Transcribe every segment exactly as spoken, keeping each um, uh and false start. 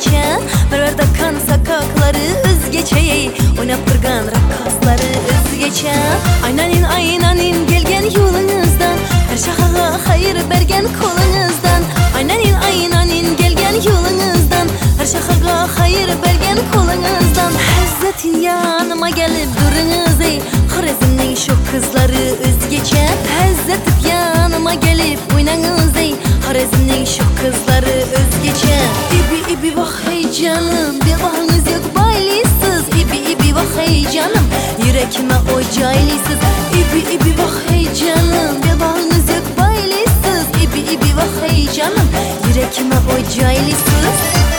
özgeçe. Berber takan sakakları özgeçe. Oynap durgan rakkasları özgeçe. Aynanin aynanin gelgen yolunuzdan, her şahaga hayır bergen kolunuzdan. Aynanin aynanin gelgen yolunuzdan, her şahaga hayır bergen kolunuzdan. Hazretin yanıma gelip durunuz ey, Xorazmning şu kızları özgeçe. Hazretip yanıma gelip oynanız ey, Xorazmning şu kızları özgeçe. İbi ibi vah hey canım, bir bağınız yok baylisiz. İbi ibi vah hey canım, yürekime o caylisiz. İbi ibi vah hey canım, bir bağınız yok baylisiz. İbi ibi vah hey canım, yürekime o caylisiz.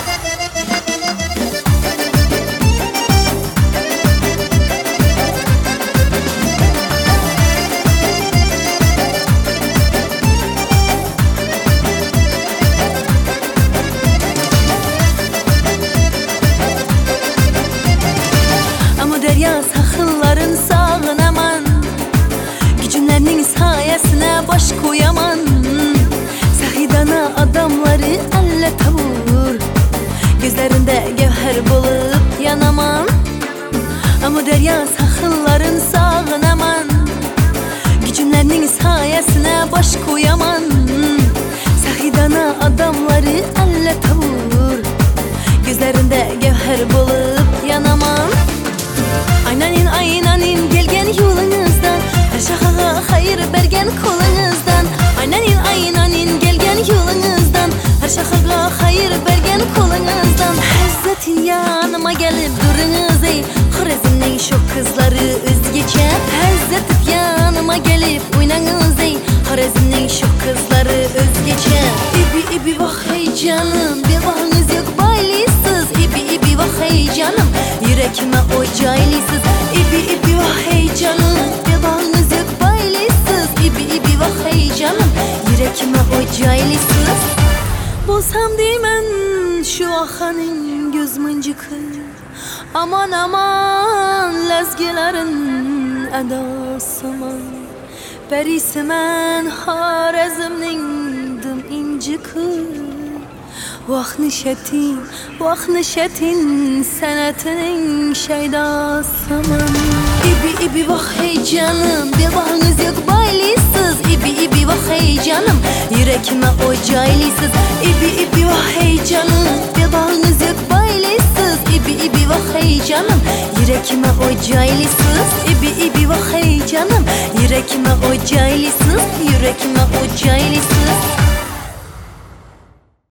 Derya saxılların sağınaman, gücünlərinin sayesine baş koyaman. Sahidana adamları elle tavur, gözlerinde gevher bulup yanaman. Ama derya saxılların sağınaman, gücünlərinin sayesine baş koyaman. Sahidana adamları elle tavur, gözlerinde gevher bulup yanaman. Aynanin aynanin gelgen yolunuzdan, her şahaga hayır bergen kolunuzdan. Aynanin aynanin gelgen yolunuzdan, her şahaga hayır bergen kolunuzdan. Hazretin yanıma gelip durunuz ey, Xorazmning şu kızları özgeçe. Hazretip yanıma gelip oynanız ey, Xorazmning şu kızları özgeçe. İbi ibi vah hey canım, bir bağınız yok baylisiz. İbi ibi vah hey canım, yürekime o caylisiz. İbi ibi vah hey canım, bir bağınız yok baylisiz. İbi ibi vah hey canım, yürekime o caylisiz. Bolsam deymen şu axanın göz mıncıkı. Aman aman lezgilerin edasıman. Berisimen Xorazmning dım incikı. Vah nişetin, vah nişetin senetinin şeydasıman. İbi ibi vah hey canım, bir bağınız yok baylisiz. İbi ibi vah hey canım, yürekime o caylisiz. İbi ibi vah hey canım, bir bağınız yok baylisiz. İbi ibi vah hey canım, yürekime o caylisiz. İbi ibi vah hey canım, yürekime o caylisiz. Yürekime o caylisiz.